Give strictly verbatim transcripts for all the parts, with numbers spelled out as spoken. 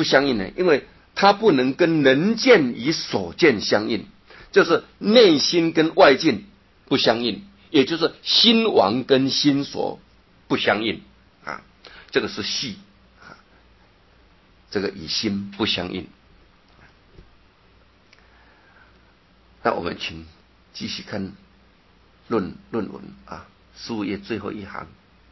不相应呢？因为它不能跟人见与所见相应，就是内心跟外境不相应，也就是心王跟心所不相应啊，这个是系啊，这个与心不相应。那我们请继续看论论文啊，十五页最后一行。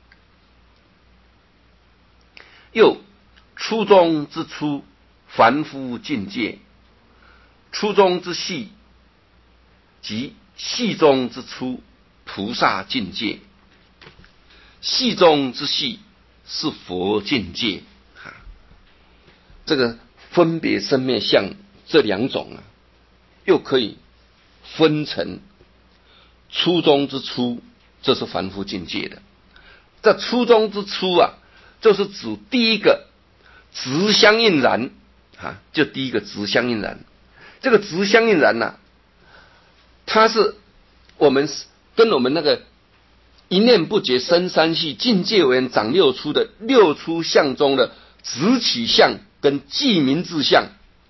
又初中之初，凡夫境界；初中之细，即细中之初，菩萨境界；细中之细，是佛境界。啊，这个分别生灭相这两种啊，又可以分成初中之初，这是凡夫境界的。这初中之初啊，就是指第一个直相应然啊，就第一个直相应然。这个直相应然呢、啊，它是我们跟我们那个一念不觉生三系，境界为人长六出的六出相中的直起相跟记名字相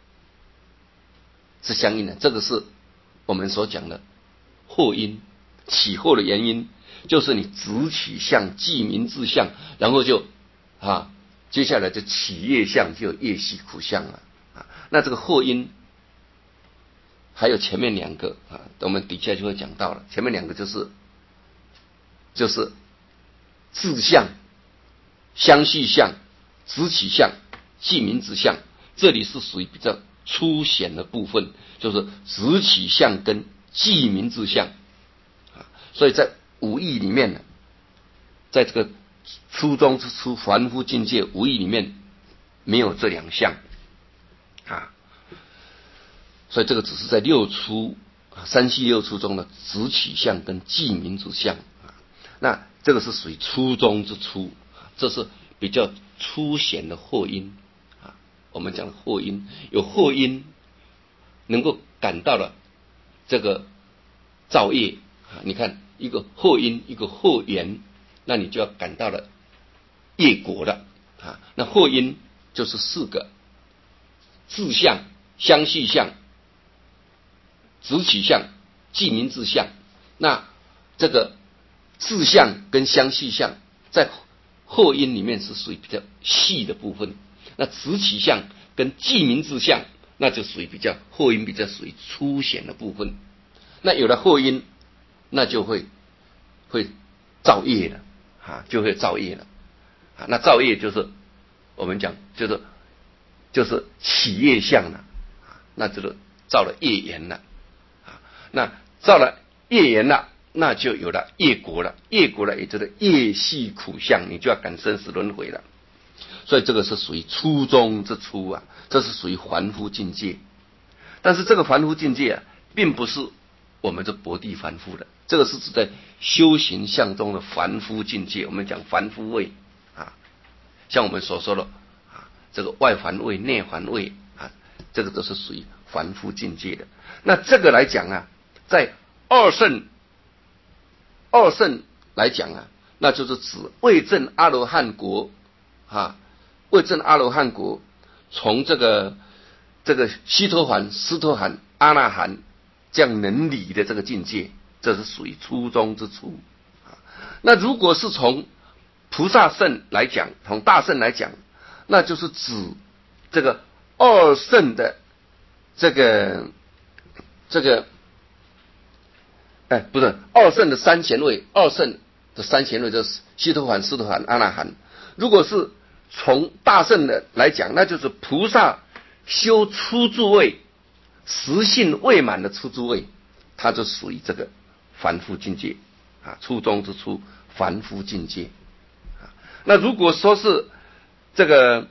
是相应的。这个是我们所讲的惑因，起惑的原因就是你直起相、记名字相，然后就啊，接下来就起业相，就有业系苦相了啊。那这个惑因还有前面两个啊，我们底下就会讲到了。前面两个就是就是字相、相续相、直起相、记名字相，这里是属于比较粗显的部分，就是直起相跟记名字相啊。所以在五义里面呢，在这个初中之初凡夫境界无义里面没有这两项啊，所以这个只是在六出三系六出中的直起相跟记名字相啊，那这个是属于初中之初，这是比较粗显的惑因啊。我们讲的惑因，有惑因能够感到了这个造业啊，你看一个惑因，一个惑缘，那你就要感到了业果了啊。那惑因就是四个：自相、相续相、直起相、记名字相。那这个自相跟相续相在惑因里面是属于比较细的部分，那直起相跟记名字相那就属于比较惑因比较属于粗显的部分。那有了惑因，那就会会造业了啊，就会造业了啊。那造业就是我们讲就是就是起业相了啊，那就是造了业缘了啊。那造了业缘了，那就有了业果了，业果了也就是业系苦相，你就要感生死轮回了。所以这个是属于初中之初啊，这是属于凡夫境界。但是这个凡夫境界啊，并不是我们这薄地凡夫的，这个是指在修行相中的凡夫境界。我们讲凡夫位啊，像我们所说的啊，这个外凡位、内凡位啊，这个都是属于凡夫境界的。那这个来讲啊，在二圣二圣来讲啊，那就是指未证阿罗汉国啊，未证阿罗汉国，从这个这个须陀洹、斯陀含、阿那含这样能理的这个境界，这是属于初中之初啊。那如果是从菩萨圣来讲，从大圣来讲，那就是指这个二圣的这个这个，哎，不是二圣的三贤位，二圣的三贤位就是须陀洹、斯陀含、阿那含。如果是从大圣的来讲，那就是菩萨修初住位，实性未满的初住位，它就属于这个凡夫境界啊，初中之初凡夫境界啊。那如果说是这个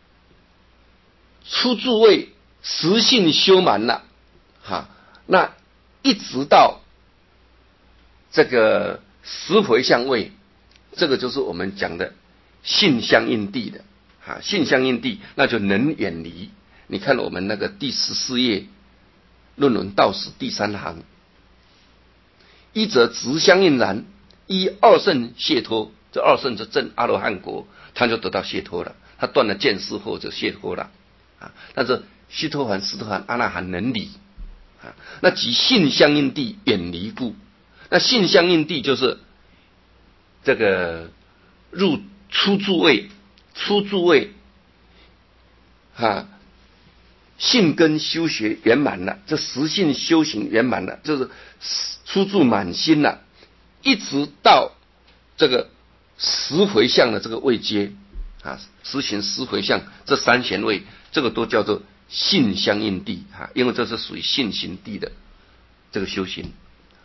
初住位实性修满了哈，那一直到这个十回向位，这个就是我们讲的性相应地的啊，性相应地那就能远离。你看我们那个第十四页论文道史第三行，一则直相应然，一二圣解脱，这二圣是证阿罗汉国，他就得到解脱了，他断了见思后就解脱了啊。但是须陀洹、斯陀含、阿那含能离啊。那即性相应地远离故，那性相应地就是这个入初住位，初住位啊。性根修学圆满了，这实性修行圆满了，就是初住满心了，一直到这个十回向的这个位阶啊，实行十回向这三贤位，这个都叫做性相应地啊，因为这是属于性行地的这个修行，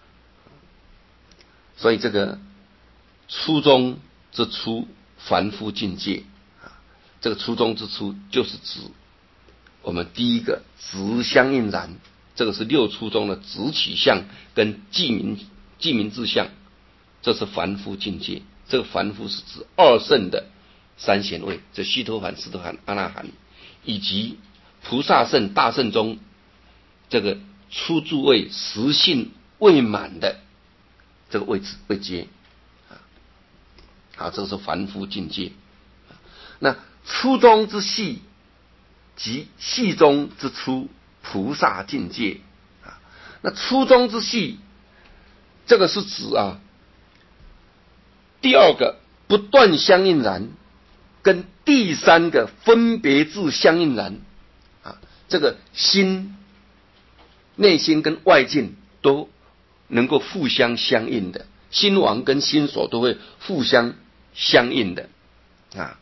所以这个初中之初凡夫境界啊，这个初中之初就是指我们第一个直相应然，这个是六初中的直取相跟寂明寂明志相，这是凡夫境界。这个凡夫是指二圣的三贤位，这须陀洹、斯陀含、阿那含，以及菩萨圣、大圣中这个初住位实性未满的这个位置位阶啊，好，这个是凡夫境界。那初中之细即细中之初菩萨境界啊，那初中之细，这个是指啊，第二个不断相应然，跟第三个分别智相应然啊，这个心内心跟外境都能够互相相应的，心王跟心所都会互相相应的啊。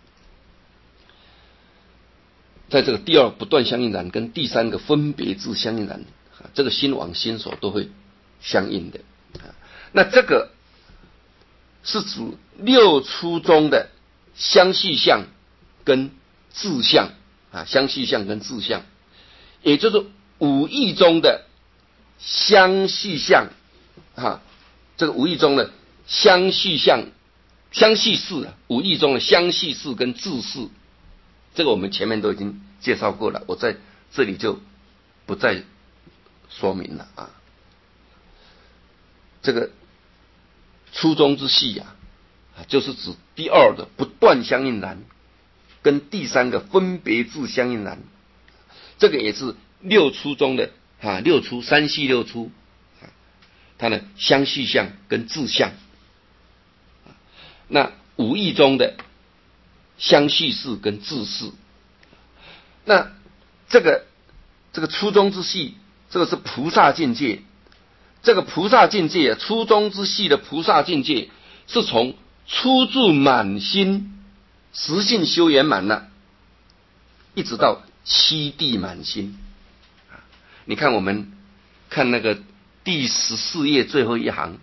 在这个第二不断相应然跟第三个分别智相应然，啊、这个心王心所都会相应的、啊、那这个是指六初中的相续相跟智相啊，相续相跟智相，也就是五义中的相续相啊，这个五义中的相续相相续事啊，五义中的相续事跟智事，这个我们前面都已经介绍过了，我在这里就不再说明了啊。这个初中之细啊，就是指第二的不断相应然，跟第三个分别智相应然，这个也是六初中的啊，六初三系六初，它的相续相跟智相。那五义中的相续事跟智事，那这个这个初中之细，这个是菩萨境界。这个菩萨境界，初中之细的菩萨境界，是从初住满心，实性修圆满了，一直到七地满心。你看我们看那个第十四页最后一行，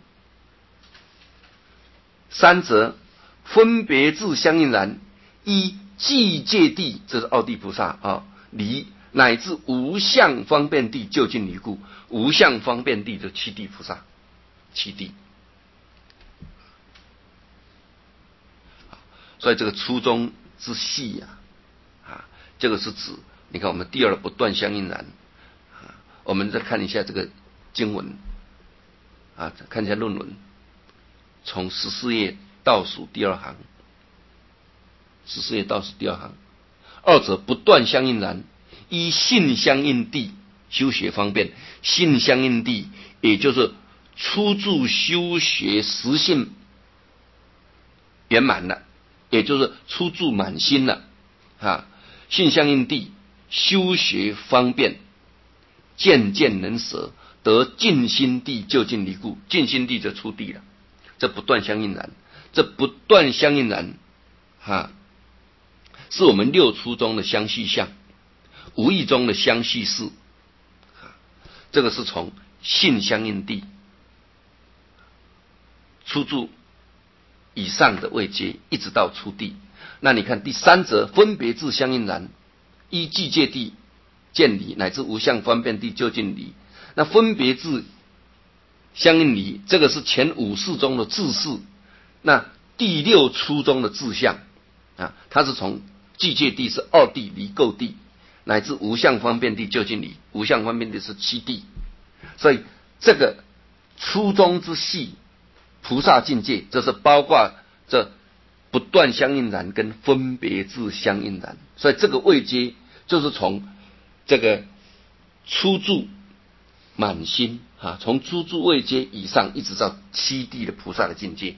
三则分别智相应然，依寂界地，这是奥地菩萨啊，离乃至无相方便地究竟离故，无相方便地就七地菩萨，七地。所以这个初中之细呀、啊，啊，这个是指你看我们第二不断相应然，啊，我们再看一下这个经文，啊，看一下论文，从十四页倒数第二行，十四页倒数第二行，二者不断相应然，依性相应地修学方便，性相应地也就是初住修学实性圆满了，也就是初住满心了啊。性相应地修学方便，渐渐能舍，得尽心地究竟离故，尽心地就出地了。这不断相应然，这不断相应然啊，是我们六初中的相续相，无意中的相续事，这个是从性相应地初住以上的位阶，一直到初地。那你看第三则分别智相应然，依寂界地见离，乃至无相方便地究竟离。那分别智相应离，这个是前五世中的智事，那第六初中的智相啊，它是从寂界地是二地离垢地，乃至无相方便地究竟离，无相方便地是七地。所以这个初中之细菩萨境界，这是包括这不断相应然跟分别智相应然，所以这个位阶就是从这个初住满心啊，从初住位阶以上一直到七地的菩萨的境界。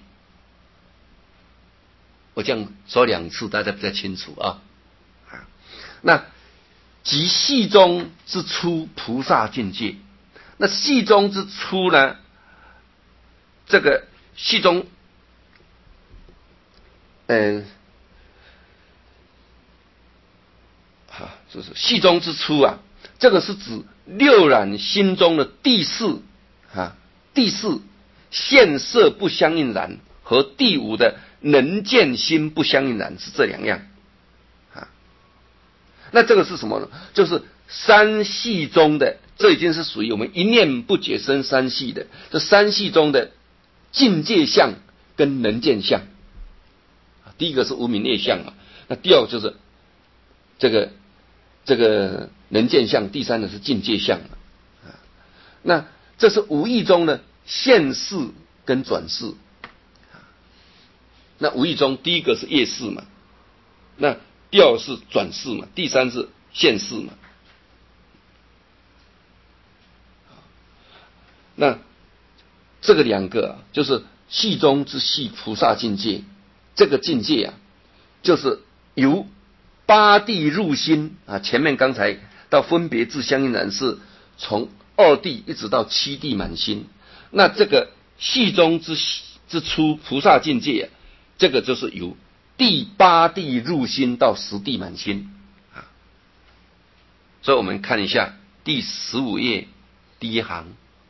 我这样说两次，大家比较清楚啊。啊，那即系中之初菩萨境界，那系中之初呢？这个系中，嗯、呃，好，就是系中之初啊，这个是指六染心中的第四啊，第四现色不相应然和第五的能见心不相应然是这两样啊。那这个是什么呢？就是三系中的，这已经是属于我们一念不解生三系的，这三系中的境界相跟能见相。第一个是无明业相嘛，那第二个就是这个这个能见相，第三个是境界相嘛。那这是无意中的现世跟转世。那无意中第一个是业世嘛，那第二是转世嘛，第三是现世嘛。那这个两个、啊、就是系中之系菩萨境界，这个境界啊，就是由八地入心啊。前面刚才到分别自相应然是从二地一直到七地满心，那这个系中之之初菩萨境界、啊，这个就是由第八地入心到十地满心啊。所以我们看一下第十五页第一行。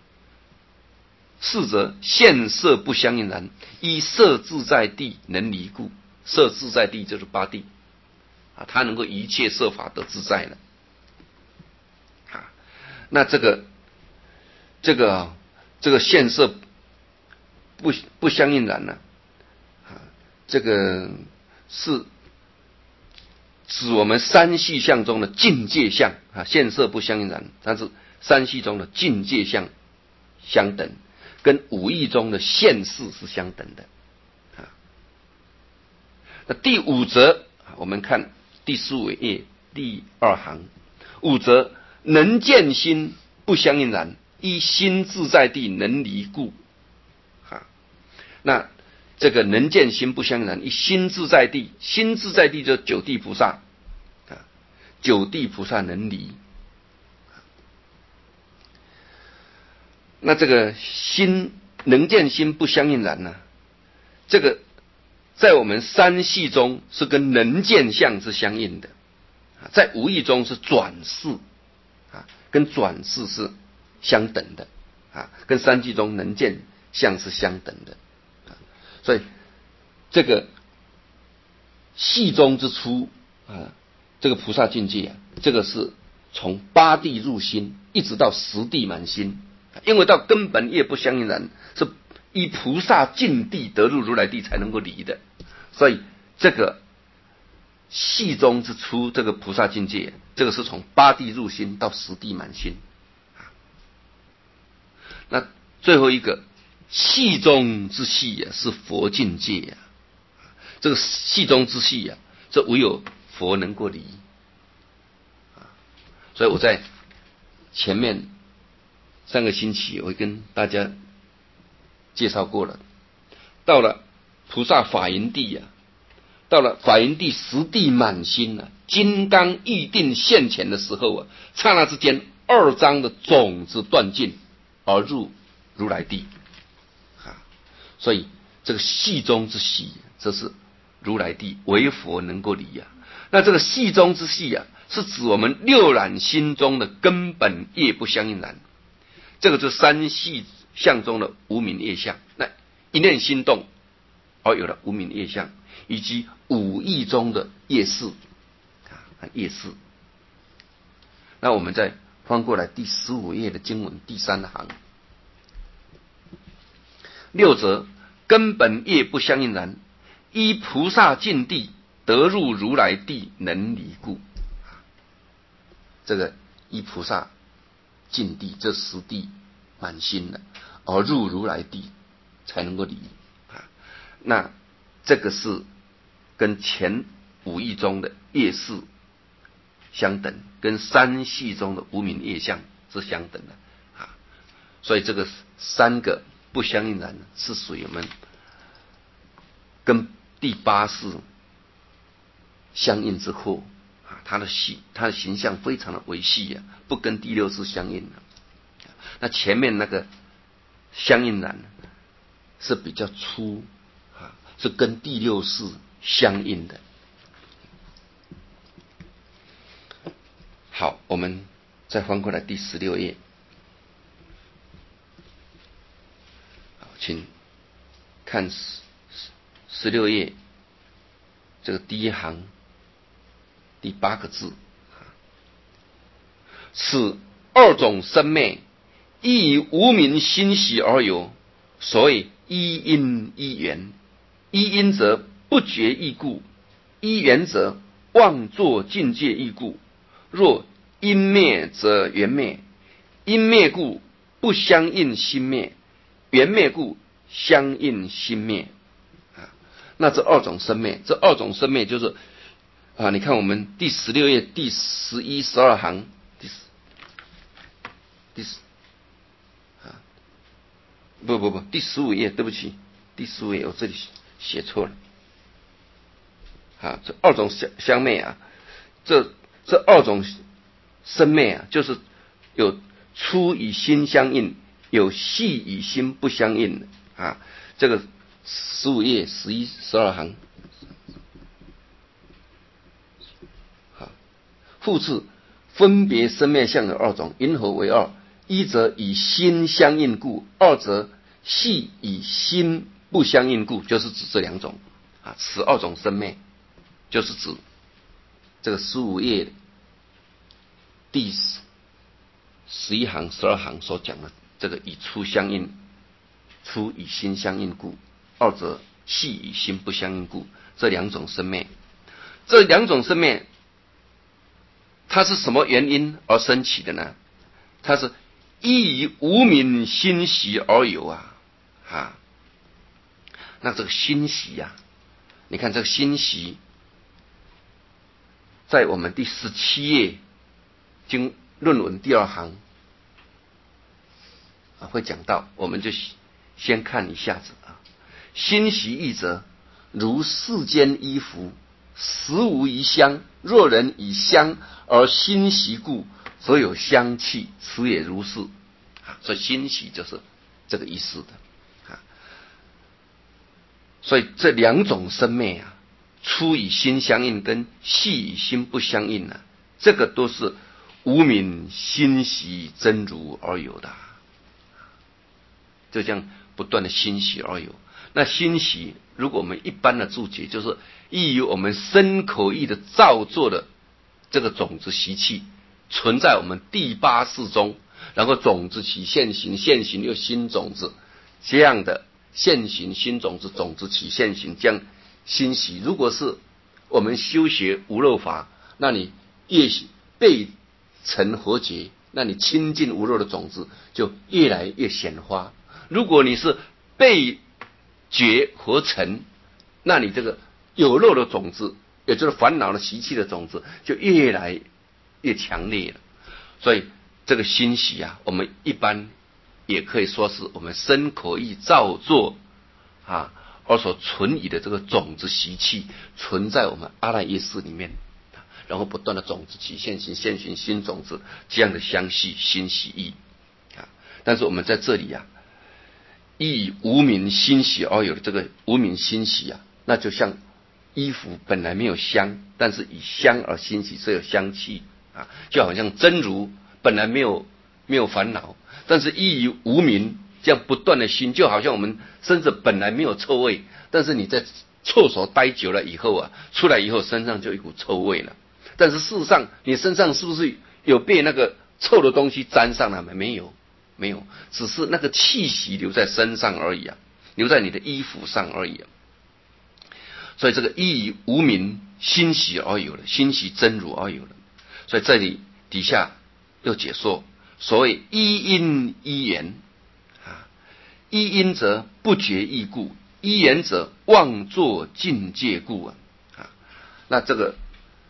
四则现色不相应然，依色自在地能离故。色自在地就是八地啊，它能够一切色法都自在了啊。那这个这个、啊、这个现色不不相应然呢啊，这个是指我们三系相中的境界相啊，现色不相应然，但是三系中的境界相相等。跟五义中的现世是相等的啊。那第五则，我们看第十五页第二行，五则能见心不相应然，依心自在地能离故啊。那这个能见心不相应然，依心自在地，心自在地就是九地菩萨啊，九地菩萨能离。那这个心能见心不相应然呢、啊？这个在我们三系中是跟能见相是相应的，在无意中是转世啊，跟转世是相等的啊，跟三系中能见相是相等的啊。所以这个系中之初啊，这个菩萨境界啊，这个是从八地入心，一直到十地满心。因为到根本业不相应然，是依菩萨境地得入如来地才能够离的，所以这个系中之初，这个菩萨境界，这个是从八地入心到十地满心。那最后一个系中之系啊，是佛境界啊。这个系中之系啊，这唯有佛能够离啊。所以我在前面上个星期我跟大家介绍过了，到了菩萨法云地啊，到了法云地十地满心啊，金刚意定现前的时候啊，刹那之间二章的种子断尽而入如来地啊。所以这个系中之系，这是如来地唯佛能够离啊。那这个系中之系啊，是指我们六染心中的根本业不相应然。这个就是三系相中的无明业相，那一念心动而有了无明业相，以及五义中的业事啊，业事。那我们再翻过来第十五页的经文第三行，六则根本业不相应然，依菩萨境地得入如来地能离故。这个依菩萨境地这十地满心了，而入如来地才能够离啊。那这个是跟前五义中的业事相等，跟三系中的无明业相是相等的啊。所以这个三个不相应然是属于我们跟第八识相应之后啊，它的细，它的形象非常的微细啊，不跟第六识相应的。那前面那个相应然是比较粗啊，是跟第六识相应的。好，我们再翻过来第十六页，好，请看十十六页这个第一行第八个字，此二种生灭，亦以无明欣喜而有，所谓依因依缘。依因则不觉义故，依缘则妄作境界义故。若因灭则缘灭，因灭故不相应心灭，缘灭故相应心灭。啊，那这二种生灭，这二种生灭就是啊，你看我们第十六页第十一、十二行，第十第十啊，不不不，第十五页，对不起，第十五页我这里写错了。啊，这二种相相灭啊，这这二种生灭啊，就是有粗与心相应，有细与心不相应的啊。这个十五页十一、十二行。好，复次，分别生灭相有二种，因何为二？一则以心相应故，二则细以心不相应故，就是指这两种啊。此二种生灭，就是指这个十五页第十十一行、十二行所讲的这个以粗相应，粗以心相应故，二则细以心不相应故，这两种生灭。这两种生灭，它是什么原因而生起的呢？它是依于无明欣喜而有啊啊。那这个欣喜啊，你看这个欣喜，在我们第十七页经论文第二行啊会讲到，我们就先看一下子啊。欣喜义者，如世间衣服，实无一香，若人以香而欣喜故，则有香气，此也如是啊。所以欣喜就是这个意思的啊。所以这两种生灭啊，粗与心相应跟细与心不相应啊，这个都是无明欣喜真如而有的，就这样不断的欣喜而有。那欣喜，如果我们一般的注解，就是依于我们身口意的造作的这个种子习气存在我们第八识中，然后种子起现行，现行又新种子，这样的现行新种子，种子起现行，这样欣喜。如果是我们修学无漏法，那你越背成活结，那你亲近无漏的种子就越来越显发。如果你是被觉合成，那你这个有漏的种子，也就是烦恼的习气的种子，就越来越强烈了。所以这个欣喜啊，我们一般也可以说是我们身口意造作啊，而所存以的这个种子习气，存在我们阿赖耶识里面，然后不断的种子起现行，现行新种子，这样的相续欣喜意啊。但是我们在这里啊，以无明欣喜而有的这个无明欣喜啊，那就像衣服本来没有香，但是以香而欣喜，是有香气啊，就好像真如本来没有没有烦恼，但是依于无明这样不断的熏，就好像我们身子本来没有臭味，但是你在厕所待久了以后啊，出来以后身上就有一股臭味了。但是事实上，你身上是不是有被那个臭的东西沾上了？没有，没有，只是那个气息留在身上而已啊，留在你的衣服上而已啊。所以这个依于无明欣喜而有的，欣喜真如而有的。所以这里底下又解说，所谓依因依缘啊，依因则不觉义故，依缘者妄作境界故啊。啊，那这个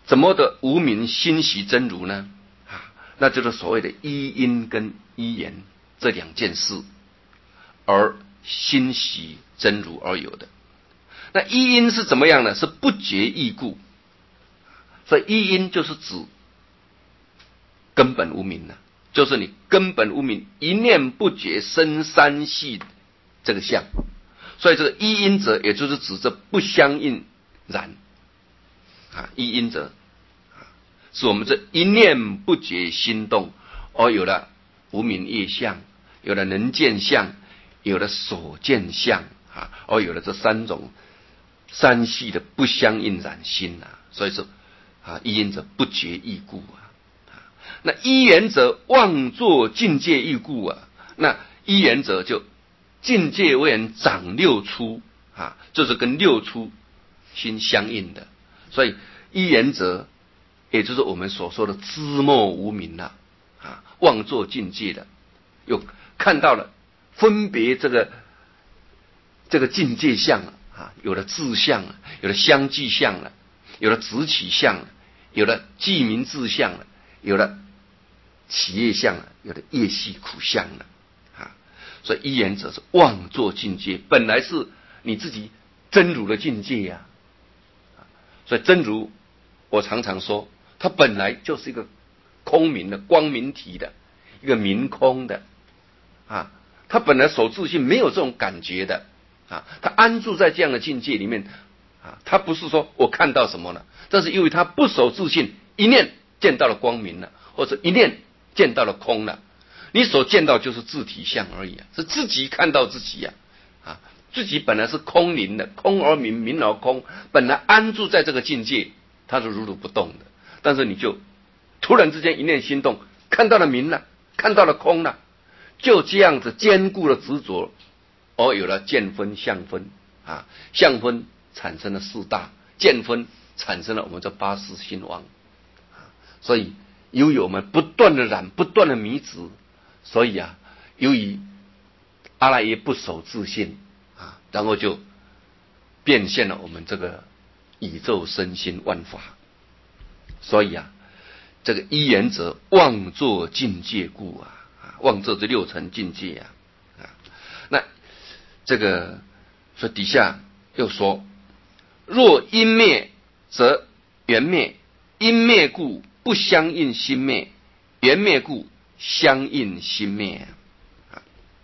怎么的无明心习真如呢？啊，那就是所谓的依因跟依缘这两件事，而心习真如而有的。那依因是怎么样呢？是不觉意故。所以依因就是指根本无明了，就是你根本无明一念不觉生三系这个相。所以这个依因者，也就是指这不相应然啊，依因者是我们这一念不觉心动，而有了无明业相，有了能见相，有了所见相啊，而有了这三种三系的不相应染心啊。所以说啊，依因者不觉意故啊。那依缘者妄作境界意故啊。那依缘者就境界为人长六出啊，就是跟六出心相应的。所以依缘者，也就是我们所说的知末无明了啊，妄作境界的，又看到了分别这个这个境界相了啊，有了志相了，有了相继相了，有了直起相了，有了记名志相了，有了起业相了，有了业系苦相了啊。所以依缘者是妄作境界，本来是你自己真如的境界呀、啊。所以真如，我常常说，它本来就是一个空明的、光明体的一个明空的啊，它本来守自性没有这种感觉的啊，它安住在这样的境界里面啊，它不是说我看到什么了，但是因为它不守自性，一念见到了光明了，或者一念见到了空了，你所见到就是自体相而已啊，是自己看到自己呀 啊, 啊，自己本来是空灵的，空而明，明而空，本来安住在这个境界，它是如如不动的，但是你就突然之间一念心动，看到了明了，看到了空了，就这样子坚固的执着，而有了见分相分啊，相分产生了四大，见分产生了我们这八识心王啊，所以由于我们不断的染，不断的迷执，所以啊，由于阿赖耶不守自性啊，然后就变现了我们这个宇宙身心万法，所以啊，这个依缘者妄作境界故啊，妄作这六层境界啊，啊，那这个说底下又说，若因灭则缘灭，因灭故不相应心灭，缘灭故相应心灭啊。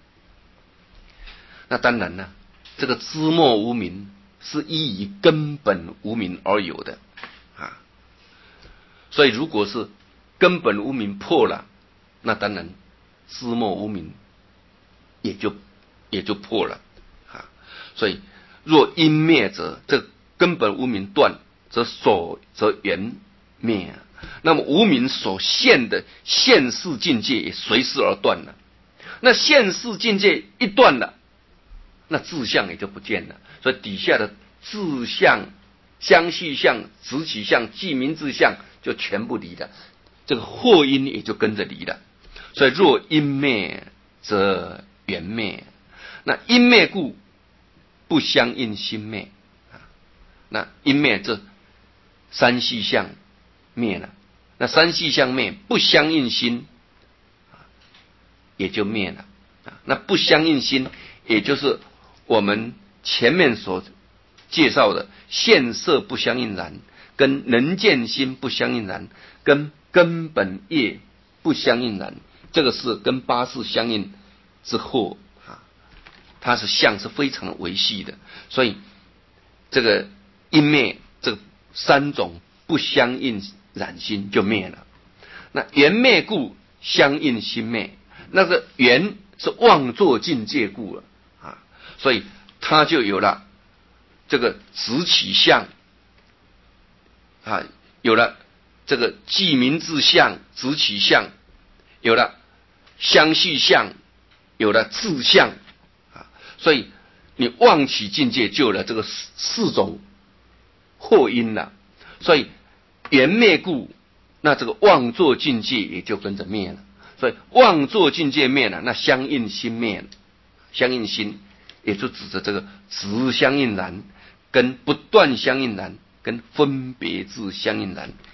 那当然呢，这个知末无明是依于根本无明而有的啊，所以如果是根本无明破了，那当然知末无明也就也就破了啊。所以若因灭者，这根本无明断，则所则缘灭啊。那么无明所现的现世境界也随之而断了。那现世境界一断了，那自相也就不见了。所以底下的自相、相续相、直起相、记名自相就全部离了，这个惑因也就跟着离了。所以若因灭则缘灭，那因灭故不相应心灭啊。那因灭这三细相灭了，那三细相灭不相应心也就灭了啊。那不相应心也就是我们前面所介绍的现色不相应然，跟能见心不相应然，跟根本业不相应然，这个是跟八识相应之后啊，它是相是非常的维系的，所以这个因灭这三种不相应染心就灭了。那缘灭故相应心灭，那个缘是妄作境界故了啊，所以它就有了这个直起相啊，有了这个记名自相、直起相，有了相续相，有了自相啊，所以你妄起境界就有了这个四四种惑因了。所以缘灭故，那这个妄作境界也就跟着灭了。所以妄作境界灭了，那相应心灭了，相应心也就指着这个直相应然，跟不断相应然，跟分别智相应然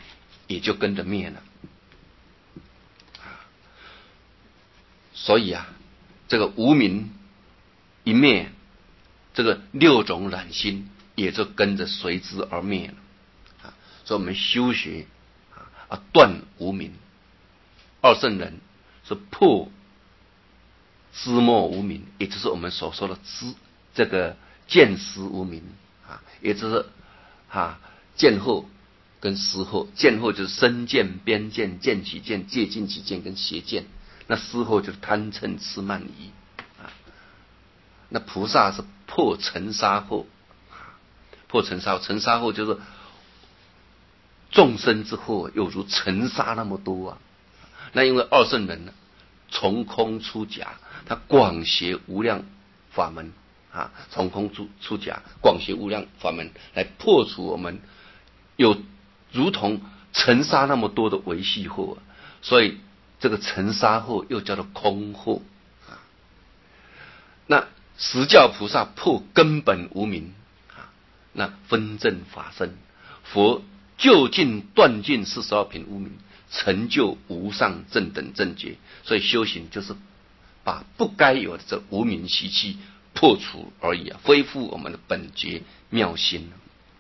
也就跟着灭了。所以啊，这个无明一灭，这个六种染心也就跟着随之而灭了。啊，所以我们修学啊，断无明。二圣人是破知末无明，也就是我们所说的知这个见识无明啊，也就是啊见惑跟识惑。见惑就是身见、边见、见取见、戒禁取见跟邪见。那识惑就是贪嗔痴慢疑啊。那菩萨是破尘沙惑，破尘沙惑，尘沙惑就是众生之惑又如尘沙那么多啊。那因为二圣人呢，从空出假，他广学无量法门啊，从空出出假，广学无量法门来破除我们有如同尘沙那么多的维系惑，所以这个尘沙惑又叫做空惑啊。那实教菩萨破根本无明啊，那分正法身，佛究竟断尽四十二品无明，成就无上正等正觉。所以修行就是把不该有的这无明习气破除而已啊，恢复我们的本觉妙心。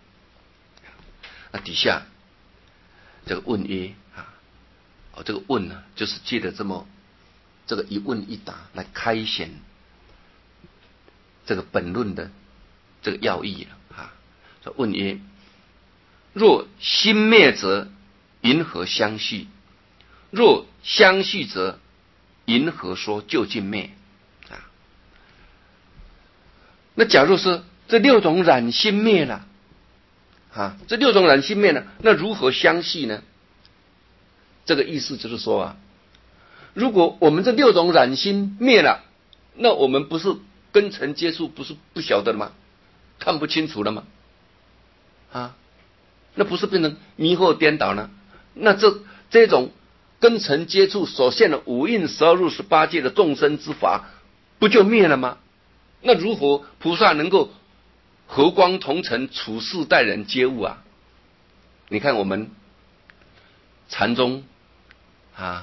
那底下这个问曰啊，哦，这个问呢，就是借着这么这个一问一答来开显这个本论的这个要义了啊。说问曰：若心灭则，云何相续？若相续则，云何说究竟灭？啊，那假如是这六种染心灭了啊，这六种染心灭了，那如何相续呢？这个意思就是说啊，如果我们这六种染心灭了，那我们不是跟尘接触，不是不晓得了吗？看不清楚了吗？啊，那不是变成迷惑颠倒呢？那这这种跟尘接触所现的五蕴十二入十八界的众生之法，不就灭了吗？那如何菩萨能够和光同尘，处事待人接物啊？你看我们禅宗啊，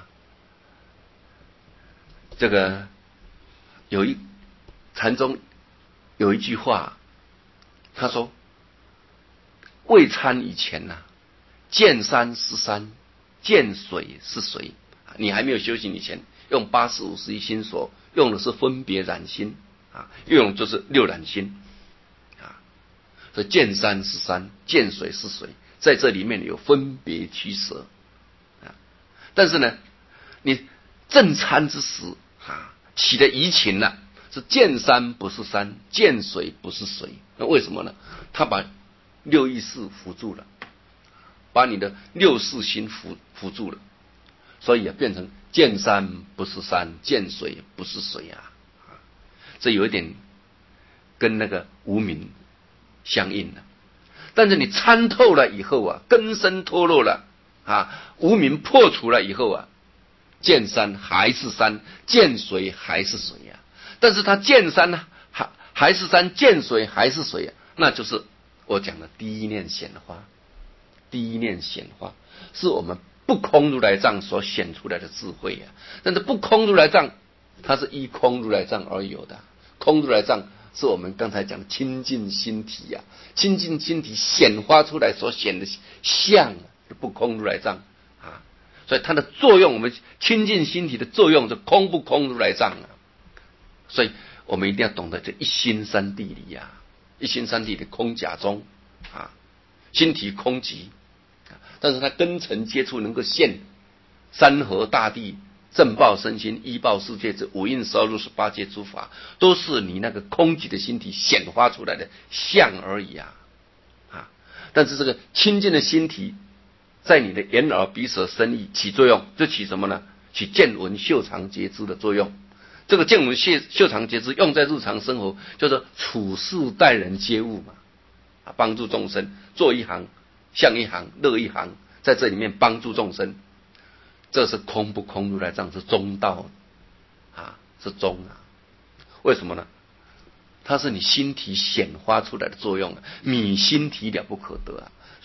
这个有一禅宗有一句话，他说：未参以前呐、啊，见山是山，见水是水。你还没有修行以前，用八十五十一心所用的是分别染心啊，用的就是六染心啊。所以见山是山，见水是水，在这里面有分别取舍啊。但是呢，你正参之时啊，起的疑情了、啊，是见山不是山，见水不是水。那为什么呢？他把六意识扶住了，把你的六识心扶扶住了，所以啊，变成见山不是山，见水不是水啊。这有一点跟那个无明相应了。但是你参透了以后啊，根深脱落了啊，无明破除了以后啊，见山还是山，见水还是水啊。但是他见山呢，还还是山，见水还是水啊，那就是我讲的第一念显化。第一念显化是我们不空如来藏所显出来的智慧啊。但是不空如来藏，它是依空如来藏而有的。空如来藏是我们刚才讲的清净心体啊，清净心体显化出来所显的相啊，不空如来藏啊。所以它的作用，我们清净心体的作用是空不空如来藏啊。所以我们一定要懂得这一心三谛理啊，一心三谛的空假中啊，心体空寂，但是它根尘接触能够现山河大地、正报身心、依报世界之五蕴十二入十八界诸法，都是你那个空寂的心体显化出来的相而已啊！啊！但是这个清净的心体，在你的眼耳鼻舌身意起作用，就起什么呢？起见闻嗅尝觉知的作用。这个见闻嗅嗅尝觉知用在日常生活，就是处事待人接物嘛，啊，帮助众生，做一行，像一行，乐一行，在这里面帮助众生，这是空不空如来藏，是中道啊，是中啊。为什么呢？它是你心体显化出来的作用，你心体了不可得啊。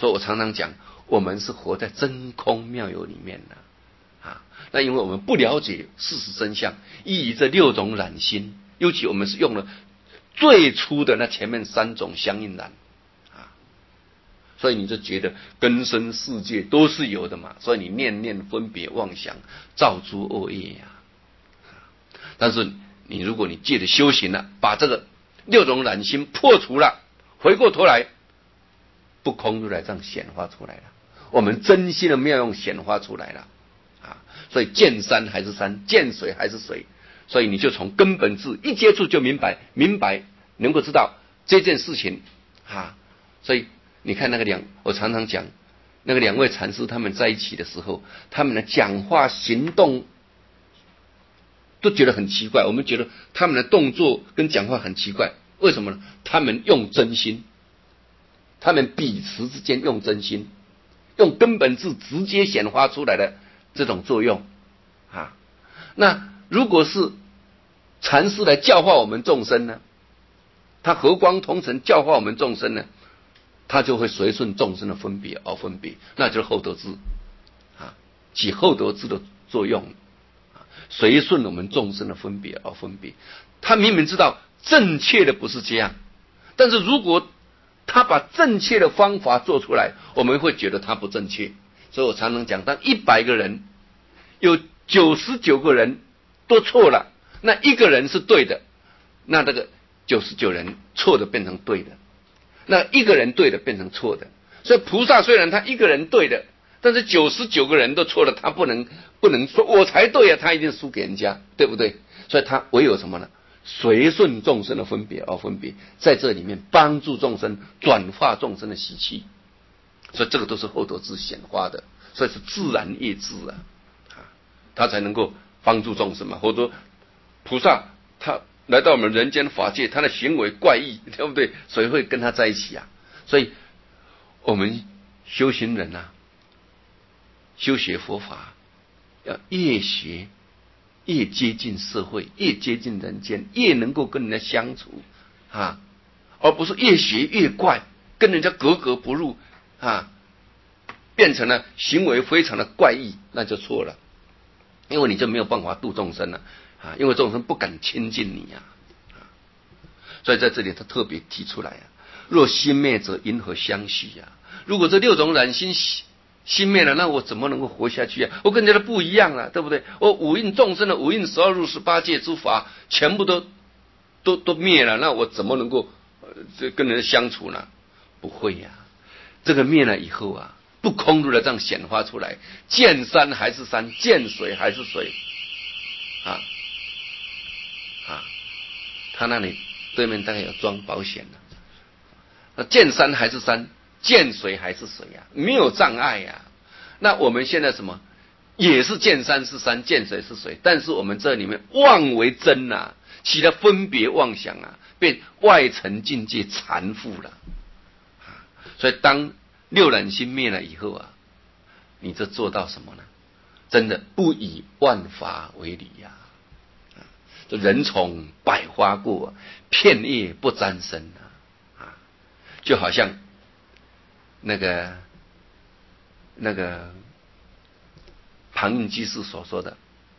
所以我常常讲，我们是活在真空妙有里面的啊。那因为我们不了解事实真相，以这六种染心，尤其我们是用了最初的那前面三种相应染啊，所以你就觉得根生世界都是有的嘛，所以你念念分别妄想，造诸恶业呀、啊。但是你如果你借着修行了，把这个六种染心破除了，回过头来，不空如来这样显化出来了，我们真心的妙用显化出来了啊！所以见山还是山，见水还是水，所以你就从根本智一接触就明白，明白能够知道这件事情啊！所以你看那个两，我常常讲那个两位禅师他们在一起的时候，他们的讲话行动都觉得很奇怪，我们觉得他们的动作跟讲话很奇怪，为什么呢？他们用真心，他们彼此之间用真心，用根本智直接显化出来的这种作用啊。那如果是禅师来教化我们众生呢，他和光同尘教化我们众生呢，他就会随顺众生的分别而分别，那就是后得智啊，起后得智的作用。随顺我们众生的分别而分别，他明明知道正确的不是这样，但是如果他把正确的方法做出来，我们会觉得他不正确。所以我常常讲，当一百个人有九十九个人都错了，那一个人是对的，那这个九十九人错的变成对的，那一个人对的变成错的。所以菩萨虽然他一个人对的，但是九十九个人都错了，他不能不能说我才对呀、啊，他一定输给人家，对不对？所以他唯有什么呢？随顺众生的分别而分别，在这里面帮助众生转化众生的习气，所以这个都是后得智显化的，所以是自然业智啊，啊，他才能够帮助众生嘛。或者说菩萨他来到我们人间法界，他的行为怪异，对不对？谁会跟他在一起啊？所以我们修行人啊，修学佛法要越学越接近社会，越接近人间，越能够跟人家相处啊，而不是越学越怪，跟人家格格不入啊，变成了行为非常的怪异，那就错了，因为你就没有办法度众生了啊，因为众生不敢亲近你啊，啊所以在这里他特别提出来啊，若心灭者，因何相续啊？如果这六种染心心灭了，那我怎么能够活下去啊？我跟人家不一样了，对不对？我五蕴众生的五蕴十二入十八界诸法全部都都都灭了，那我怎么能够、呃、这跟人相处呢？不会呀、啊，这个灭了以后啊，不空如来这样显化出来，见山还是山，见水还是水，啊啊，他那里对面大概有装保险的，见山还是山。见水还是水呀、啊，没有障碍呀、啊。那我们现在什么也是见山是山，见水是水，但是我们这里面妄为真呐、啊，起了分别妄想啊，变外层境界缠缚了啊。所以当六染心灭了以后啊，你这做到什么呢？真的不以万法为理呀、啊，这人从百花过，片叶不沾身啊，啊，就好像。那个那个庞印居士所说的，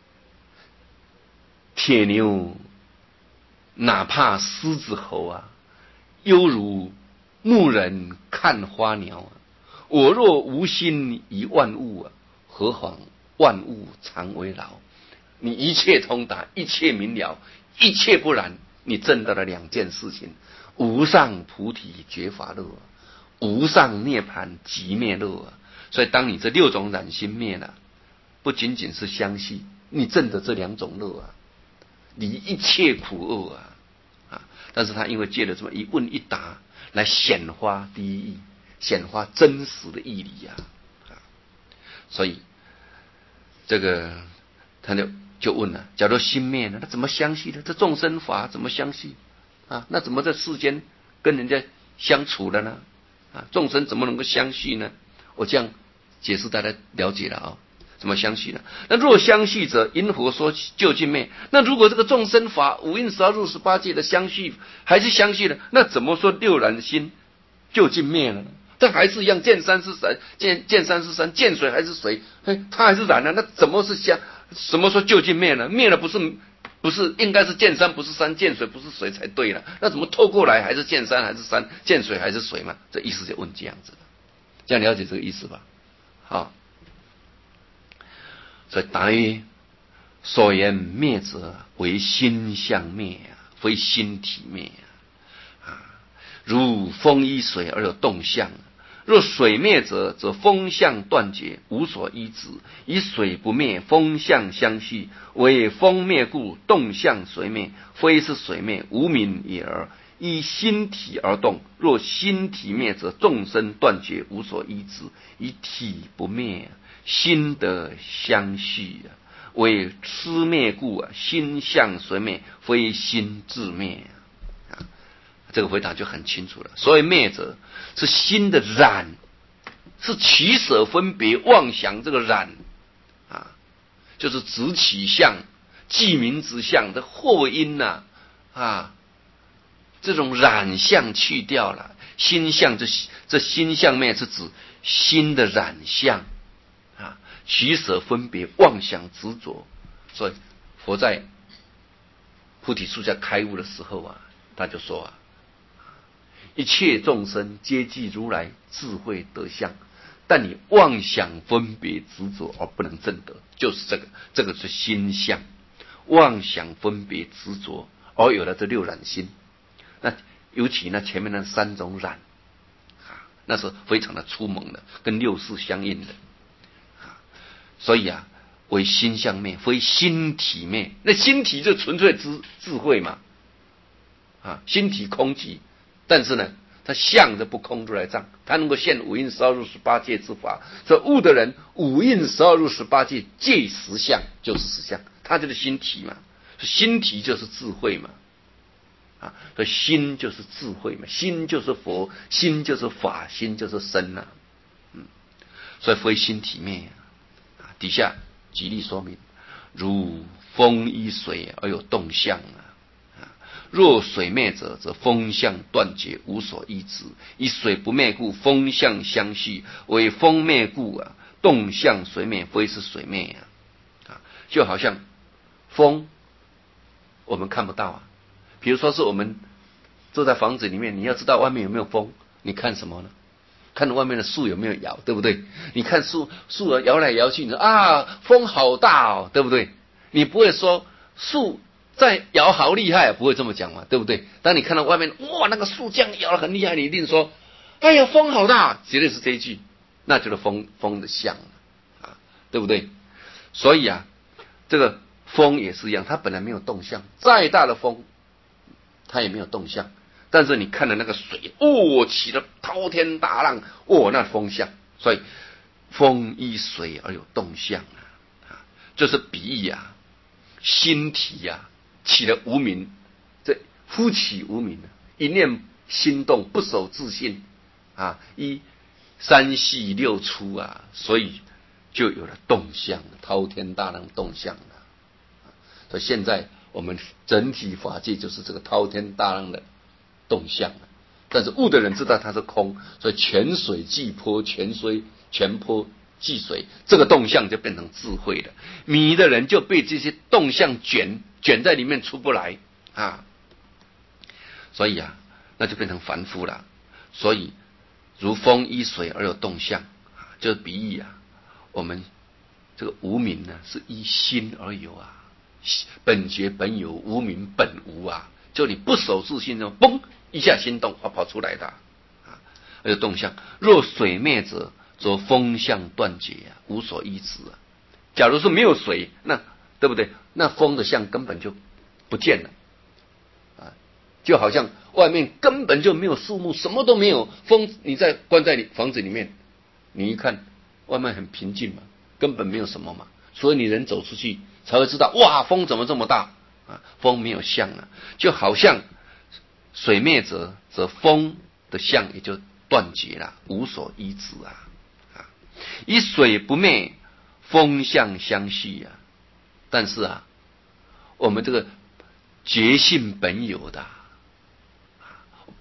铁牛哪怕狮子吼啊，犹如牧人看花鸟啊。我若无心于万物啊，何妨万物常为劳。你一切通达，一切明了，一切不染，你证到了两件事情：无上菩提觉法乐，无上涅槃即灭乐啊！所以当你这六种染心灭了，不仅仅是相续，你证的这两种乐啊，离一切苦厄啊啊！但是他因为借了这么一问一答来显化第一义，显化真实的义理啊啊！所以这个他就就问了：假如心灭了，那怎么相续呢？这众生法怎么相续啊？那怎么在世间跟人家相处的呢？啊，众生怎么能够相续呢？我这样解释，大家了解了啊、哦？怎么相续呢？那若相续者，因何说究竟灭？那如果这个众生法五蕴十二入十八界的相续还是相续呢？那怎么说六染心究竟灭了呢？ 但还是一样，见山是山，见见山是山，见水还是水，嘿，它还是染了。那怎么是相？什么说究竟灭呢？灭了不是不是应该是见山不是山，见水不是水才对了。那怎么透过来还是见山还是山，见水还是水嘛？这意思就问这样子的，这样了解这个意思吧？好，所以答曰：所言灭者，为心相灭啊，非心体灭啊。啊，如风依水而有动向，若水灭者，则风向断绝，无所依止；以水不灭，风向相续，为风灭故，动向水灭，非是水灭，无名也耳。依心体而动，若心体灭者，众生断绝，无所依止；以体不灭，心得相续啊，为痴灭故啊，心向水灭，非心自灭啊。这个回答就很清楚了。所谓灭者，是心的染，是取舍分别妄想这个染啊，就是执起相、记名之相的祸因呐 啊, 啊，这种染相去掉了，心相这这心相灭是指心的染相啊，取舍分别妄想执着。所以佛在菩提树下开悟的时候啊，他就说啊，一切众生皆具如来智慧德相，但你妄想分别执着而不能证得，就是这个，这个是心相，妄想分别执着而有了这六染心。那尤其那前面那三种染啊，那是非常的粗猛的，跟六识相应的啊。所以啊，为心相灭，非心体灭。那心体就纯粹智智慧嘛啊，心体空寂。但是呢，他相的不空如来藏，他能够现五蕴十二入十八界之法。所以悟的人，五蕴十二入十八界界实相就是实相，他就是心体嘛，心体就是智慧嘛，啊，所以心就是智慧嘛，心就是佛，心就是法，心就是身呐、啊，嗯，所以非心体灭啊。底下举例说明，如风依水而有动向啊。若水灭者，则风向断绝，无所依止；以水不灭故，风向相续，为风灭故啊，动向水灭，非是水灭啊。啊，就好像风，我们看不到啊。比如说是我们坐在房子里面，你要知道外面有没有风，你看什么呢？看外面的树有没有摇，对不对？你看树树摇来摇去，你说啊，风好大哦，对不对？你不会说树在摇好厉害，不会这么讲嘛，对不对？当你看到外面，哇，那个树这样摇得很厉害，你一定说，哎呀，风好大，绝对是这一句，那就是风风的相啊，对不对？所以啊，这个风也是一样，它本来没有动向，再大的风，它也没有动向，但是你看的那个水，哦，起了滔天大浪，哦，那风向，所以风依水而有动向啊，啊，就是比喻啊，心体呀、啊。起了无明，这忽起无明，一念心动，不守自信啊，一三系六出啊，所以就有了动向，滔天大浪动向了。所以现在我们整体法界就是这个滔天大浪的动向，但是悟的人知道它是空，所以泉水即波，泉水泉波即水，这个动向就变成智慧了。迷的人就被这些动向卷。卷在里面出不来啊，所以啊，那就变成凡夫了。所以如风依水而有动向啊，就是比喻啊，我们这个无明呢是依心而有啊，本觉本有，无明本无啊，就你不守自信，嘣一下心动，它跑出来的啊，而有动向。若水灭者，则风向断绝啊，无所依止啊。假如说没有水，那对不对？那风的相根本就不见了啊，就好像外面根本就没有树木，什么都没有，风你在关在你房子里面，你一看外面很平静嘛，根本没有什么嘛，所以你人走出去才会知道，哇，风怎么这么大啊？风没有相啊，就好像水灭者，则风的相也就断绝了，无所依止啊啊！以水不灭，风相相续啊。但是啊，我们这个觉性本有的，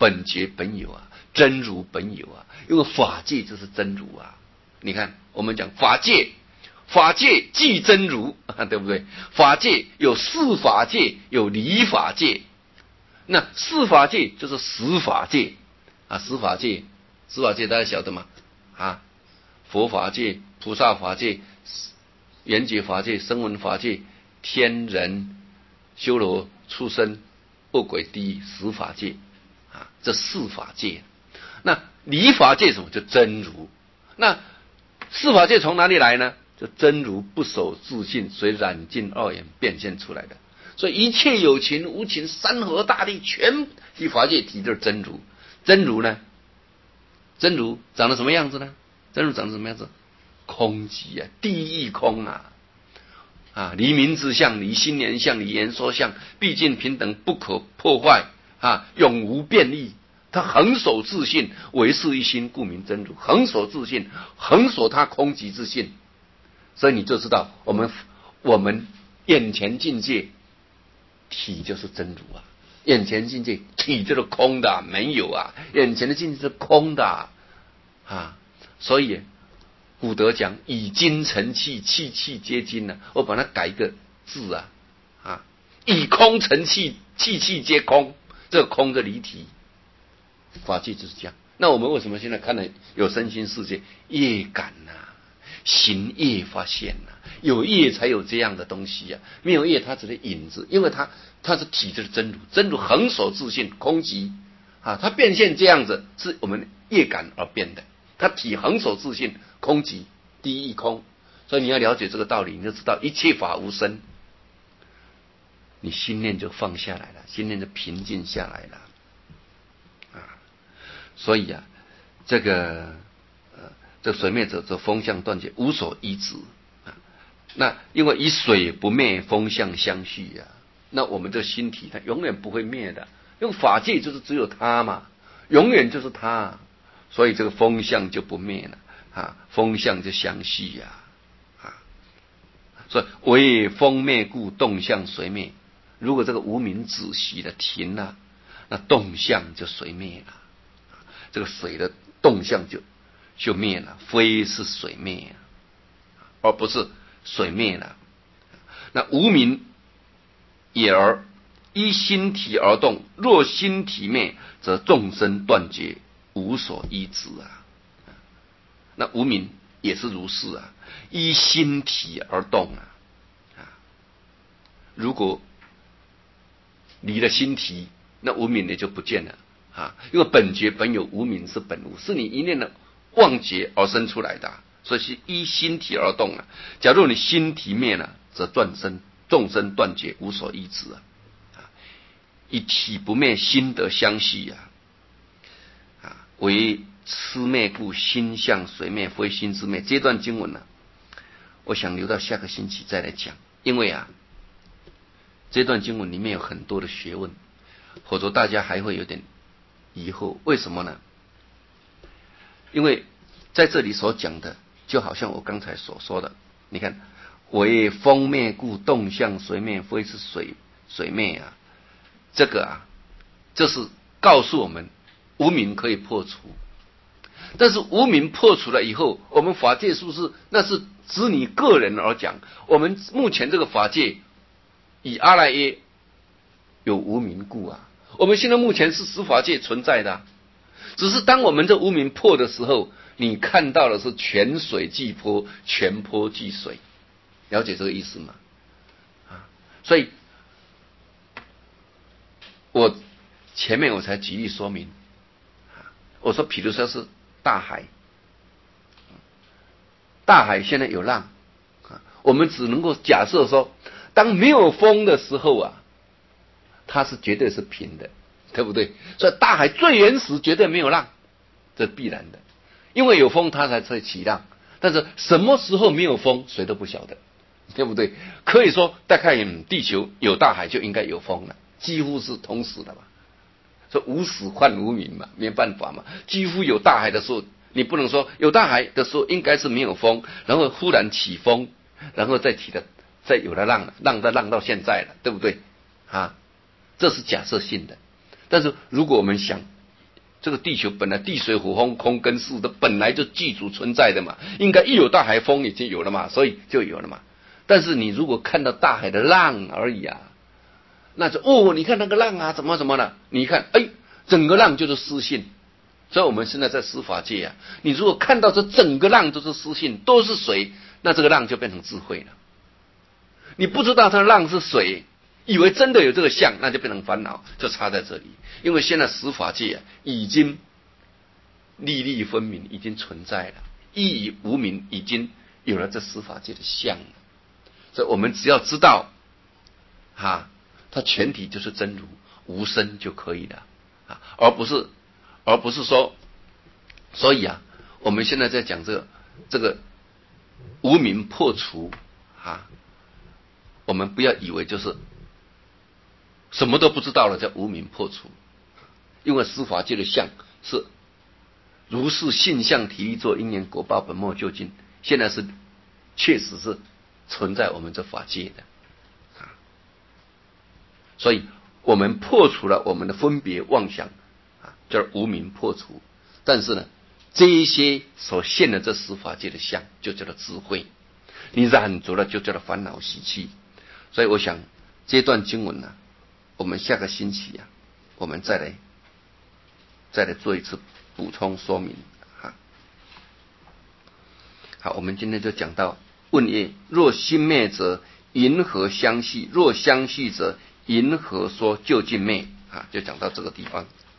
本觉本有啊，真如本有啊，因为法界就是真如啊。你看，我们讲法界，法界即真如，对不对？法界有事法界，有理法界。那事法界就是实法界啊，实法界，实法界大家晓得吗？啊，佛法界、菩萨法界、缘觉法界、声闻法界、天人、修罗、畜生、恶鬼、地狱、十法界啊，这四法界。那理法界什么？就真如。那四法界从哪里来呢？就真如不守自性，随染尽二缘变现出来的。所以一切有情无情，山河大地，全体法界体就是真如。真如呢？真如长得什么样子呢？真如长得什么样子？空寂啊，地狱空啊！啊，离名字相，离心念相，离言说相，毕竟平等，不可破坏啊，永无变异。他恒守自性，唯是一心，故名真如。恒守自性，恒守他空寂之性，所以你就知道，我们我们眼前境界体就是真如啊，眼前境界体就是空的、啊，没有啊，眼前的境界是空的啊，啊所以古德讲以精成气，气气皆精啊，我把它改一个字啊，啊，以空成气，气气皆空，这个空的离体。法界就是这样。那我们为什么现在看了有身心世界？业感呐、啊，行业发现呐、啊，有业才有这样的东西呀、啊，没有业它只是影子，因为它它是体就是真如，真如恒守自性，空寂啊，它变现这样子是我们业感而变的，它体恒守自性，空寂，第一空。所以你要了解这个道理，你就知道一切法无生，你心念就放下来了，心念就平静下来了。所以啊，这个呃，这水灭者，则风相断绝，无所依止啊。那因为以水不灭，风相相续啊。那我们这心体它永远不会灭的，因为法界就是只有它嘛，永远就是它，所以这个风相就不灭了啊，风相就相续呀啊。所以唯风灭故，动相随灭。如果这个无明止息的停了，那动相就随灭了。这个水的动向就就灭了，非是水灭，而不是水灭了。那无明也而依心体而动，若心体灭，则众生断绝，无所依止啊。那无明也是如是啊，依心体而动啊。如果离了心体，那无明也就不见了。啊，因为本觉本有，无明是本无，是你一念的妄觉而生出来的、啊，所以是依心体而动啊。假如你心体灭了，则断生众生断绝，无所依止啊。啊，以体不灭，心得相续啊。啊，为痴灭故，心相随灭，非心之灭。这段经文呢、啊，我想留到下个星期再来讲，因为啊，这段经文里面有很多的学问，否则大家还会有点疑惑，为什么呢？因为在这里所讲的，就好像我刚才所说的，你看，为风灭故，动向随灭，非是水水灭啊。这个啊，这是告诉我们，无明可以破除。但是无明破除了以后，我们法界是不是那是指你个人而讲？我们目前这个法界，以阿赖耶有无明故啊。我们现在目前是十法界存在的、啊，只是当我们这无明破的时候，你看到的是全水即波，全波即水，了解这个意思吗？啊，所以我前面我才举例说明，我说，比如说是大海，大海现在有浪，我们只能够假设说，当没有风的时候啊，它是绝对是平的，对不对？所以大海最原始绝对没有浪，这必然的，因为有风它才会起浪。但是什么时候没有风，谁都不晓得，对不对？可以说，大概地球有大海就应该有风了，几乎是同时的嘛。说无始换无明嘛，没办法嘛。几乎有大海的时候，你不能说有大海的时候应该是没有风，然后忽然起风，然后再起的，再有了浪，浪再浪到现在了，对不对？啊，这是假设性的。但是如果我们想这个地球本来地水火风空跟四的本来就具足存在的嘛，应该一有大海风已经有了嘛，所以就有了嘛。但是你如果看到大海的浪而已啊，那就哦，你看那个浪啊，怎么怎么了？你看，哎，整个浪就是私性。所以我们现在在司法界啊，你如果看到这整个浪都是私性，都是水，那这个浪就变成智慧了。你不知道它的浪是水，以为真的有这个相，那就变成烦恼，就差在这里。因为现在司法界啊，已经粒粒分明，已经存在了，义与无明已经有了这司法界的相了。所以我们只要知道，哈、啊，它全体就是真如无生就可以了，啊，而不是。而不是说，所以啊，我们现在在讲这个这个无明破除啊，我们不要以为就是什么都不知道了叫无明破除，因为司法界的相是如是性相体力作因缘果报本末究竟，现在是确实是存在我们这法界的啊，所以我们破除了我们的分别妄想。叫无明破除，但是呢，这一些所现的这十法界的相，就叫做智慧。你染着了，就叫做烦恼习气。所以我想这段经文呢、啊，我们下个星期啊，我们再来再来做一次补充说明哈。好，我们今天就讲到问曰：若心灭则云何相续？若相续则云何说究竟灭？啊，就讲到这个地方。